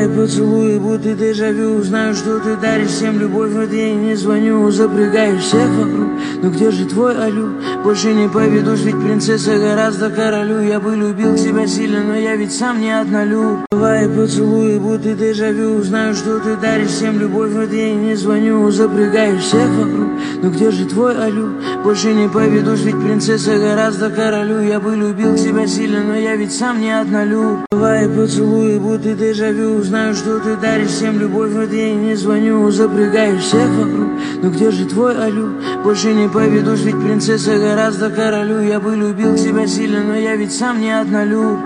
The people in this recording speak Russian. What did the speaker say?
поцелуи, будто дежавю. Знаю, что ты даришь всем любовь, вот я и не звоню. Запрягаешь всех вокруг, но где же твой алю? Больше не поведусь, ведь принцесса гораздо королю. Я бы любил тебя сильно, но я ведь сам не однолюб. Давай поцелуи, будто дежавю. Знаю, что ты даришь всем любовь, вот я и не звоню. Запрягаешь всех вокруг, но где же твой алю? Больше не поведусь, ведь принцесса гораздо королю. Я бы любил тебя сильно, но я ведь сам не однолюб. Давай поцелуи, будто дежавю. Знаю, что ты даришь всем любовь, вот я и не звоню. Запрягаешь всех вокруг, но где же твой алю? Больше не поведусь, ведь принцесса гораздо королю. Я бы любил тебя сильно, но я ведь сам не однолюб.